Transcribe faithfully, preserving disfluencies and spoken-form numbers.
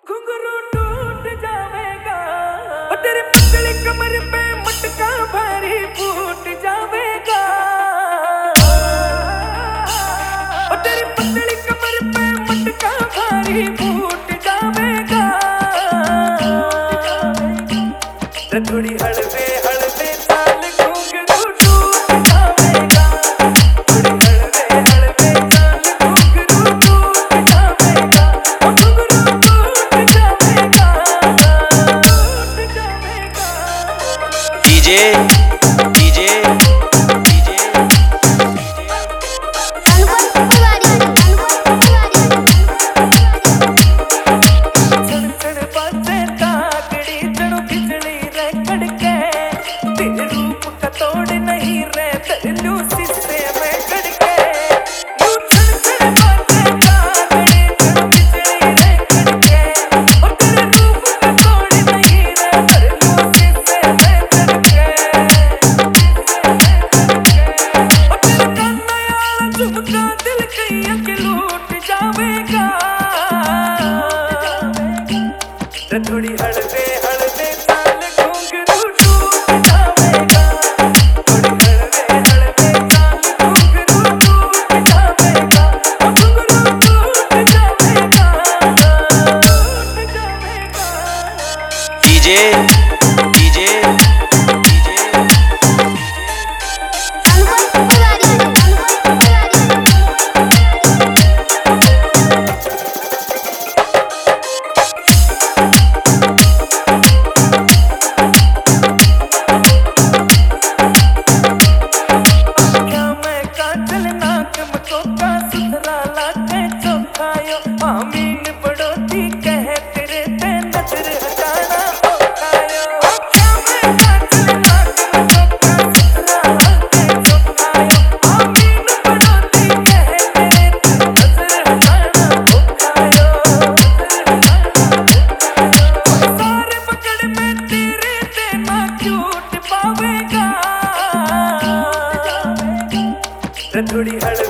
घुंघरू टूट जावेगा और तेरी पतली कमर पे मटका भारी फूट जावेगा और तेरी पतली कमर पे मटका भारी फूट जावेगा थोड़ी हड़वे हड़वे चाल घुंघरू टूट जावेगा थोड़ी हड़वे हड़वे चाल घुंघरू टूट जावेगा और घुंघरू टूट जावेगा टूट जावेगा डीजे डीजे डीजे छड़ छड़ बाजे काकड़ी जड़ों खिचड़ी रे कड़के तेरे रूप का तोड़ नहीं रे तरलू शीशे में कड़के यू छड़ छड़ बाजे काकड़ी जड़ों खिचड़ी रे कड़के और तेरे रूप का तोड़ नहीं रे तरलू शीशे में कड़के और तेरे कान्हा यार झुमका दिल कहीं के लूट जावेगा थोड़ी हड़वे हड़वे चाल घुंघरू टूट जावेगा थोड़ी हड़वे हड़वे चाल घुंघरू टूट जावेगा और घुंघरू टूट जावेगा टूट जावेगा डीजे डीजे डीजे क्या मैं काजल नाक मकोका सुथरा लागे चौखायो आमीन बड़ोती कहे तेरे पे नजर हटाना औखायो क्या मैं काजल नाक मकोका सुथरा लागे चौखायो आमीन बड़ोती कहे तेरे पे नजर हटाना औखायो सारे पकड़ में तेरे देना क्यूट पावेगा थोड़ी हड़